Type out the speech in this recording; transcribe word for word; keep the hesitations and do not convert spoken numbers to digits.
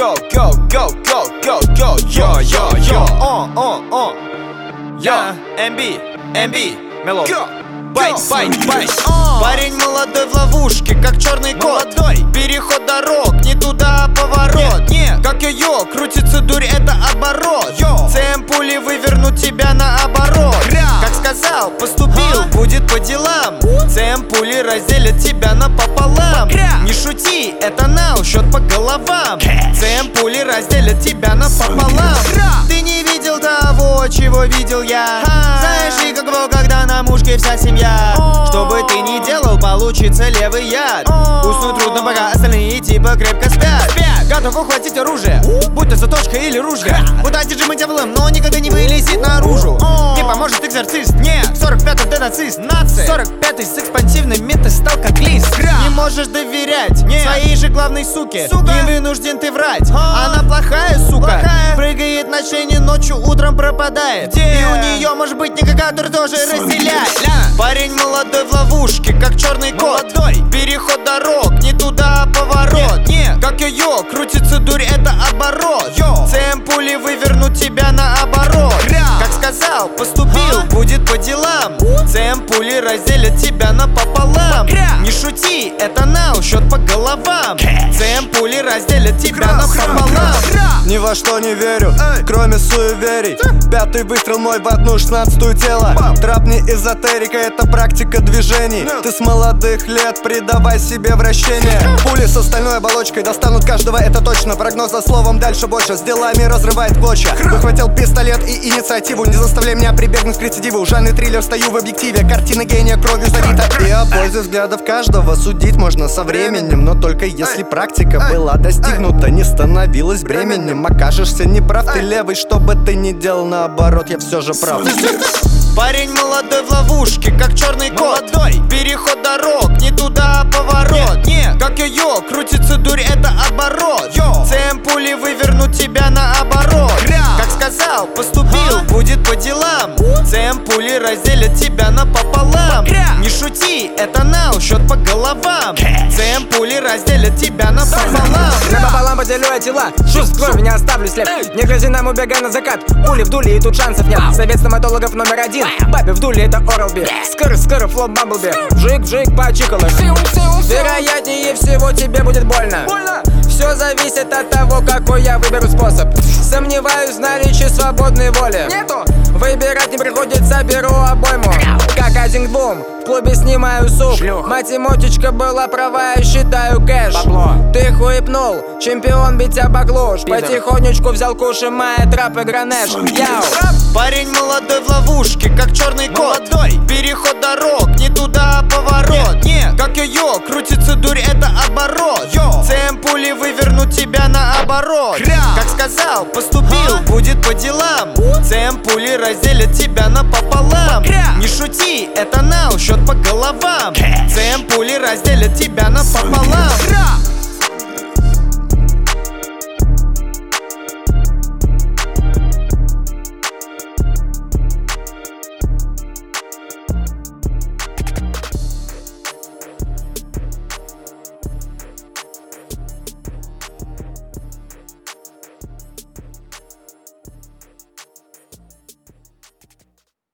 go, go, go, go, go, go, yo, yo, yo. О, о, о. Я, эм би, эм би, мелод. Байт, байт, байт. Парень молодой в ловушке, как черный кот. Переход дорог, не туда поворот. Нет, как йо-йо, крутится дурь, это оборот. ЦМ пули вывернут тебя наоборот. Как сказал, поступил, будет по делам. ЦМ пули разделят тебя напополам. Не шути, это нау, счет по головам. ЦМ пули разделят тебя напополам. Ты не видел того, чего видел я. Знаешь ли, каково, когда на мушке вся семья. Что бы ты ни делал, получится левый яд. Уснуть трудно, пока остальные типа крепко спят. Готов ухватить оружие, будь то заточка или ружья. Будь одержимый дьяволом, но никогда не вылезет наружу. Не поможет экзорцист, нет, в сорок пятом ты нацист. сорок пятый с экспансивным мета стал как лист. Не можешь доверять своей же главной суке. Не вынужден ты врать, она плохая сука. Прыгает на шейне, ночью, утром пропадает. И у нее может быть никакая, который тоже разделяет. Парень молодой в ловушке, как черный кот. Переход дорог, не туда поворот. Нет, как йо-йо, крутится дурь, это оборот. ЦМ пули вывернут тебя наоборот. Как сказал, поступил, будет по делам. ЦМ пули разделят тебя напополам. Не шути, это нау, счет по головам. ЦМ пули разделят тебя напополам. Ни во что не верю, кроме суеверий. Пятый выстрел мой в одну шестнадцатую тело. Трап не эзотерика, это практика движений. Ты с молодых лет придавай себе вращение. Пули с остальной оболочкой достанут каждого, это точно. Прогноз за словом, дальше больше, с делами разрывает клочья. Выхватил пистолет и инициативу. Не заставляй меня прибегнуть к рецидиву. Жанрный триллер, стою в объективе. Картина гения кровью залита. И о пользе взглядов каждого судить можно со временем. Но только если практика была достигнута, не становилась бременем. Окажешься неправ, ты левый, что бы ты ни делал, наоборот, я все же прав. Парень молодой в ловушке, как черный кот. Переход дорог, не туда поворот. Нет, как йо-йо, крутится дурь, это оборот. ЦМ пули вывернут тебя наоборот. Как сказал, поступил, будет по делам. ЦМ пули разделят тебя напополам. Не шути, это нау, счет по головам. ЦМ пули разделят тебя напополам. Напополам поделю я тела, чувств крови не оставлю след. Не грози нам, убегай на закат. Пули в дуле и тут шансов нет. Совет стоматологов номер один. Бабе в дуле это Орал-Би. Скоро, скоро, флоп Бамблби. Вжик-вжик, почикало. Вероятнее всего тебе будет больно. Все зависит от того, какой я выберу способ. Сомневаюсь в наличии свободной воли. Нету. Выбирать не приходится, беру обойму. Как один бум, в клубе снимаю суп. Математичка была права, я считаю кэш. Бабло. Ты хуепнул, чемпион битя баклуш. Потихонечку взял куш и моя трап и гранеш. Яу. Парень молодой в ловушке, как черный кот. Переход дорог, не туда поворот. Нет, как йо-йо, крутится дурь, это оборот. ЦМ пули вывернут тебя наоборот. Как сказал, поступил, будет по делам. ЦМ пули разделят тебя напополам. Не шути, это нау, счет по головам. ЦМ пули разделят тебя напополам.